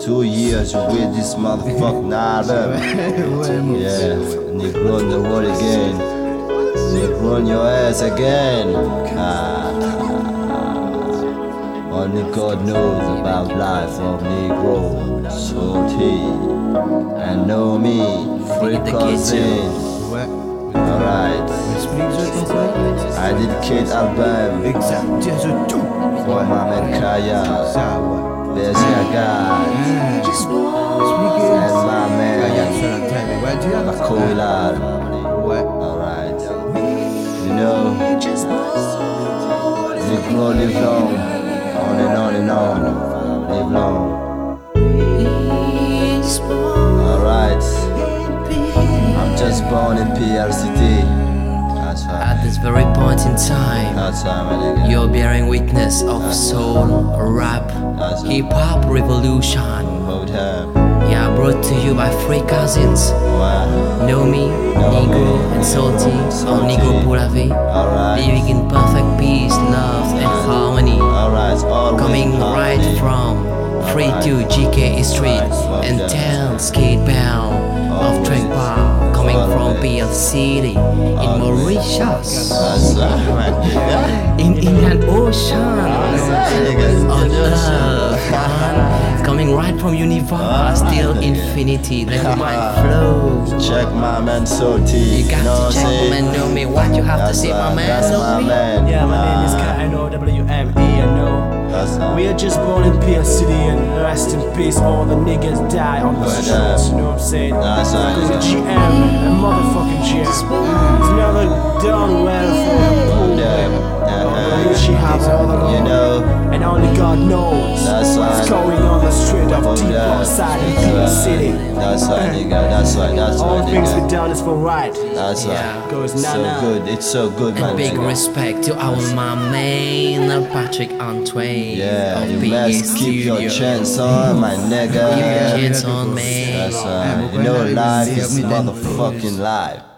2 years with this motherfucking album. Yeah, nigga run the world again. Nigga run your ass again. Only God knows about life of Negro, Salty, and know me, free cousin. Alright, I dedicate album for my man Kaya, Bezia God, and my man Makoila. Alright, you know, Negro live long, on and on and on, live long. Alright, I'm just born in PRCT. That's right. At this very point in time, That's right, my nigga. you're bearing witness of soul, rap, That's right. hip-hop revolution. Hold up. Yeah, brought to you by three cousins, Wow. Nomi, Negro, and Salty, or Negro Pulave, Alright. living in perfect peace, love, and harmony. Alright, always Coming right harmony. from 32 GK Street and 10 Skate Bell of Trade Park, coming from PL City in Mauritius, That's right. in Indian Ocean, on Earth, man. Coming right from universe, still infinity, let the mind flow. Check my man Salty. You got know to what check I'm saying? my man, know me, what you have to say, my man, That's know my me. man. Yeah, my name is KNOWME. That's We are just born in PL City and rest in peace. All the niggas die on the Word streets, up. you know what I'm saying? That's right. Cause the GM and motherfucking GM is never done well for the poor. She have all the You love, know, and only God knows that's right. what's going on the street of deep Yeah. outside in PL City. That's right, nigga. That's right. That's All right, things we nigga. done is for right. That's right. Yeah. Goes So na-na. good. It's so good, man. And big nigga. respect to our my man Patrick Antoine Yeah, of you PA must keep your Studio. chance on, my nigga. Keep your chance on, man. That's right. You know, life is motherfucking life.